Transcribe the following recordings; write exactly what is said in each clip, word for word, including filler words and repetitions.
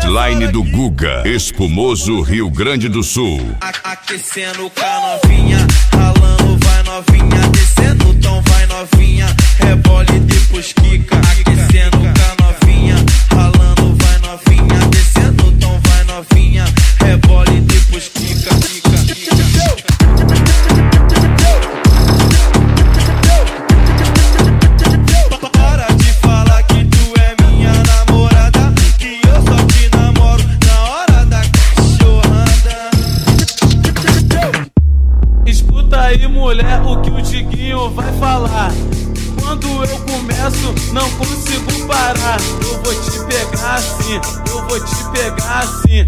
Hotline do Guga, Espumoso, Rio Grande do Sul. Aquecendo com a novinha, ralando vai novinha, descendo tom vai novinha, rebole depois quica. Aquecendo com a novinha, ralando vai novinha, descendo tom vai novinha, rebole depois quica, quica, quica. Para de falar que tu é minha namorada, que eu só te namoro na hora da cachorrada. Escuta aí, mulher, o que o Diguinho vai falar. Quando eu começo, não consigo parar. Eu vou te pegar assim, eu vou te pegar assim.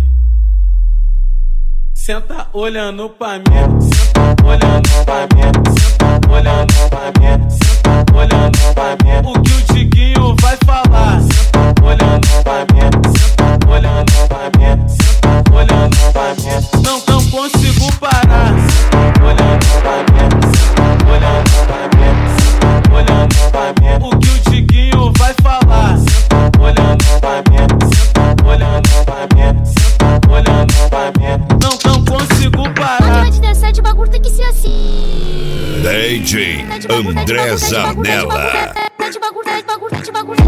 Senta olhando pra mim, senta olhando pra mim, senta olhando pra mim, senta olhando pra mim. O que o Diguinho vai falar? Senta olhando pra mim, senta olhando pra mim, senta olhando pra mim. Não, não consigo parar. Senta olhando pra mim, senta olhando pra mim, senta olhando pra mim. O que o Diguinho vai falar? Senta olhando pra mim, senta olhando pra mim, senta olhando pra mim. Não, não consigo parar. Pode dançar de bagulho, tem que ser assim. D J André Zanella. De bagulho, de bagulho, de bagulho.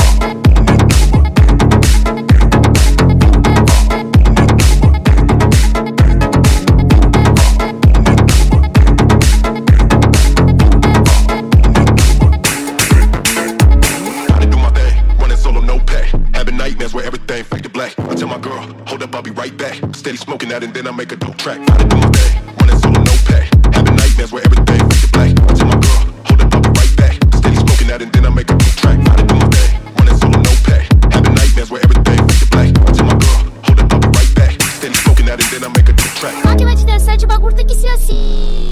Where everything fade to black. I tell my girl, hold up, I'll be right back. Steady smoking that and then I make a dope track. Gotta do my thing, running solo, no pay. Having nightmares where everything fade to black. I tell my girl, hold up, I'll be right back. Steady smoking that and then I make a dope track. Gotta do my thing, running solo, no pay. Having nightmares where everything fade to black. I tell my girl, hold up, I'll be right back. Steady smoking that and then I make a dope track. Máquina de dançar de bagulho tem que ser assim.